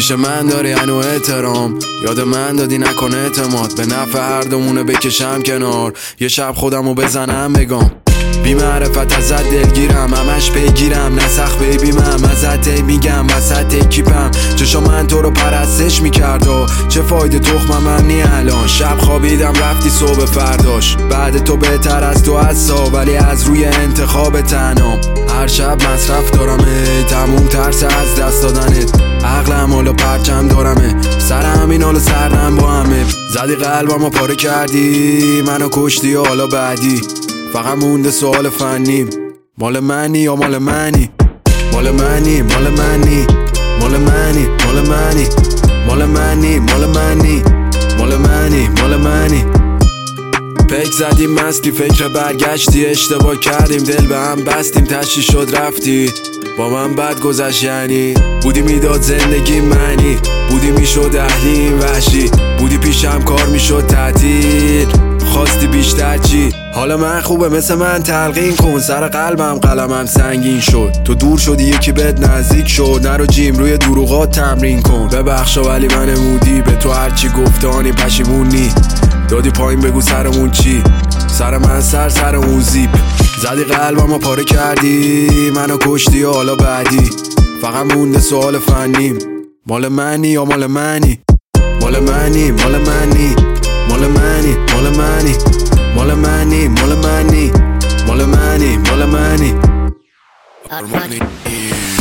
پیش من داری هنو احترام، یاد من دادی نکن اعتماد، به نفع هر دومونه بکشم کنار، یه شب خودمو بزنم بگم بی معرفت ازت دلگیرم، همش پیگیرم نسخ بیبی من ازت میگم وسط کیپم، چشا من تو رو پرستش میکرد و چه فایده تخمم هم نی الان، شب خوابیدم رفتی صبح فرداش، بعد تو بهتر از تو هستا ولی از روی انتخاب تنام، هر شب مصرف دارمه تموم ترس از دست دادنت، عقلم حالا پرچم دارمه سر همین حالا سردم با همه، زدی قلبمو پاره کردی منو کشتی و حالا بعدی فقط مونده سوال فنی، مال منی یا مال منی، مال منی مال منی مال منی مال منی مال منی مال منی مال منی مال منی. پیک زدیم مستی فکر برگشتی، اشتباه کردیم دل به هم بستیم تشی شد رفتی با من بد گذشت، یعنی بودی میداد زندگی منی، بودی میشد اهلیم وحشی، بودی پیشم کار میشد تعطیل، خواستی بیشتر چی؟ حالا من خوبه مثل من تلقین کن، سر قلبم قلمم سنگین شد، تو دور شدی یکی بهت نزدیک شد، نرو جیم روی دروغات تمرین کن، ببخشا ولی من مودی به تو هرچی گفتانی پشیمونی، دادی پایین بگو سرمون چی؟ سر من سر اون زیپ، زدی قلبمو پاره کردی منو کشتی و حالا بعدی فقط مونده سوال فنی، مال منی یا مال منی، مال منی مال منی مال منی مال منی مال منی مال منی مال منی مال منی.